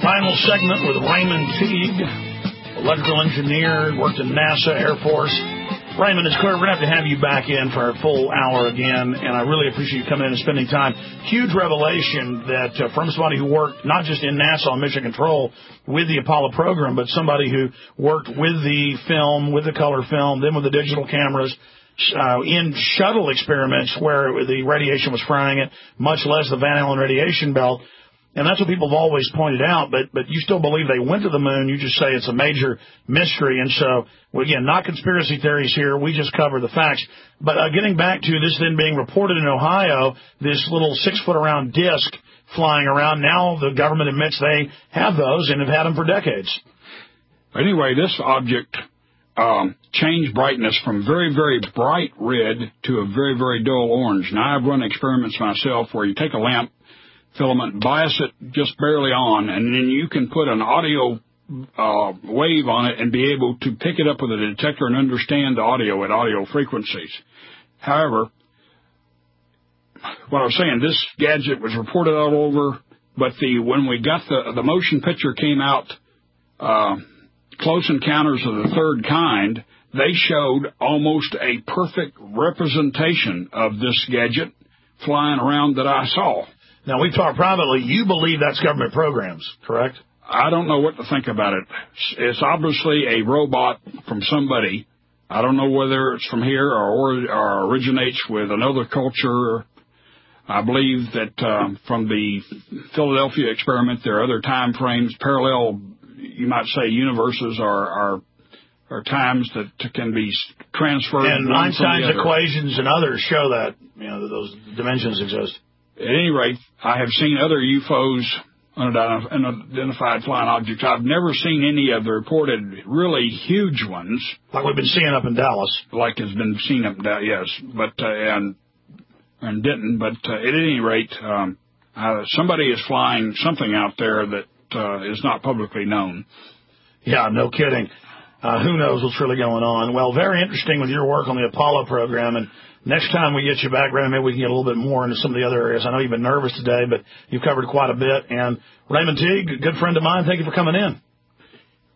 Final segment with Raymond Teague, electrical engineer, worked in NASA, Air Force. Raymond, it's clear we're going to have you back in for a full hour again, and I really appreciate you coming in and spending time. Huge revelation that from somebody who worked not just in NASA on mission control with the Apollo program, but somebody who worked with the film, with the color film, then with the digital cameras, in shuttle experiments where the radiation was frying it, much less the Van Allen radiation belt. And that's what people have always pointed out, but you still believe they went to the moon. You just say it's a major mystery. And so, again, not conspiracy theories here. We just cover the facts. But getting back to this then being reported in Ohio, this little 6-foot-around disc flying around, now the government admits they have those and have had them for decades. Anyway, this object changed brightness from very, very bright red to a very, very dull orange. Now, I've run experiments myself where you take a lamp filament, bias it just barely on, and then you can put an audio wave on it and be able to pick it up with a detector and understand the audio at audio frequencies. However, what I was saying, this gadget was reported all over, but when we got the motion picture came out, Close Encounters of the Third Kind, they showed almost a perfect representation of this gadget flying around that I saw. Now, we've talked privately. You believe that's government programs, correct? I don't know what to think about it. It's obviously a robot from somebody. I don't know whether it's from here or originates with another culture. I believe that from the Philadelphia experiment, there are other time frames, parallel, you might say, universes are times that can be transferred. And Einstein's equations and others show that, those dimensions exist. At any rate, I have seen other UFOs, unidentified flying objects. I've never seen any of the reported really huge ones. Like we've been seeing up in Dallas. Like has been seen up in Dallas, yes. But, and didn't. But at any rate, somebody is flying something out there that is not publicly known. Yeah, no kidding. Who knows what's really going on? Well, very interesting with your work on the Apollo program, and next time we get you back, Raymond, maybe we can get a little bit more into some of the other areas. I know you've been nervous today, but you've covered quite a bit. And Raymond Teague, good friend of mine, thank you for coming in.